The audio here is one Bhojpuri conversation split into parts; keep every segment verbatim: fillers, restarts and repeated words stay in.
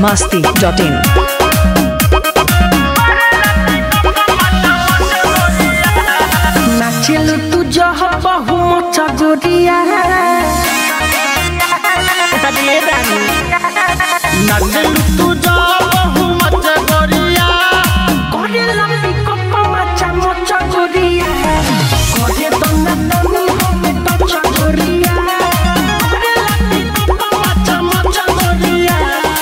masti dot in. नाचल तू जह बहु मोचा गोरिया नाचल तू जह बहु मोचा गोरिया करे लंबी कप्पा माचा मोचा गोरिया करे तो नन्नी हो में टचा गोरिया करे लंबी कप्पा माचा मोचा गोरिया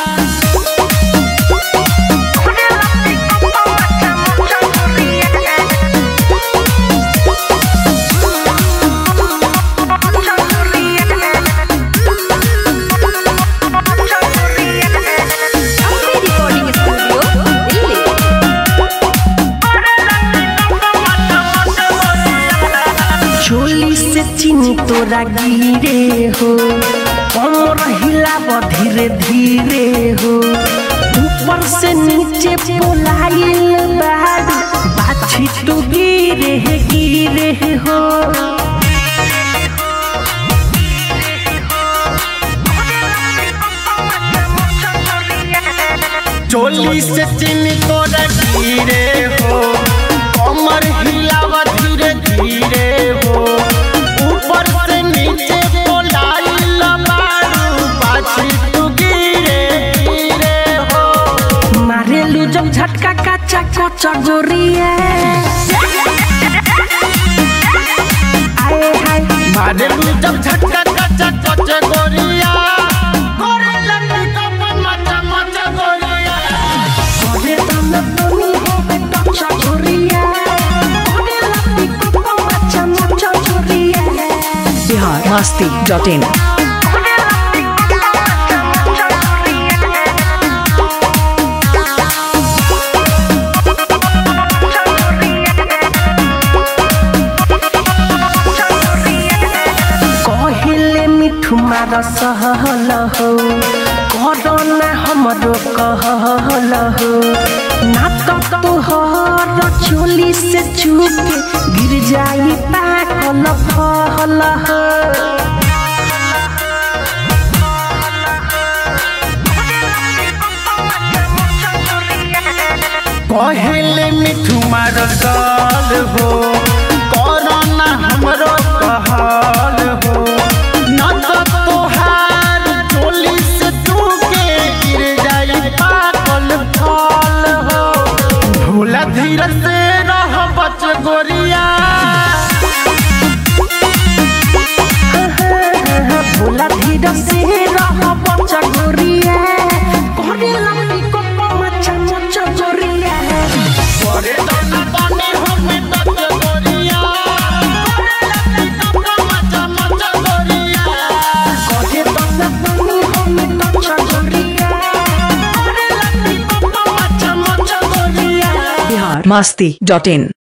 करे लंबी कप्पा माचा मोचा गोरिया चोली से चीनी तोरा गिरे हो कमर हिलाव धीरे धीरे हो ऊपर से नीचे पोलाइल बाड़ बाछी तू गिरे गिरे हो चोली से चीनी तोरा गिरे हो कमर हिलाव धीरे धीरे हो ऊपर से नीचे पोलाइल बाड़ू बाछी तू गिरे गिरे हो मारेलू जब झटका काचा काचा गोरिया आए हाय मारेलू जब झटका काचा काचा गोरिया करे लंबी कप्पा माचा माचा गोरिया करे तो नन्नी हो में टचा गोरिया करे लंबी कप्पा माचा माचा गोरिया Bihar masti dot in. कहले मिठू मार सहल हो करना हमरो कहल हो ना तो तोहर चोली से चुके गिर जाई पाकल फल हो कहले मिठू मार गाल हो कोरोना हमरो कहल हो न तो तोहार चोली से तूके गिर जाई पाकल फल हो भोला धीरे से रह बच गोरिया भोला धीरे से रह बच्चा गोरिया करे लंबी कप्पा माचा माचा गोरिया करे दाना पानी हो में टच गोरिया करे लंबी कप्पा माचा माचा गोरिया करे तो नन्नी हो में टचा गोरिया करे लंबी कप्पा माचा माचा गोरिया Bihar masti dot in.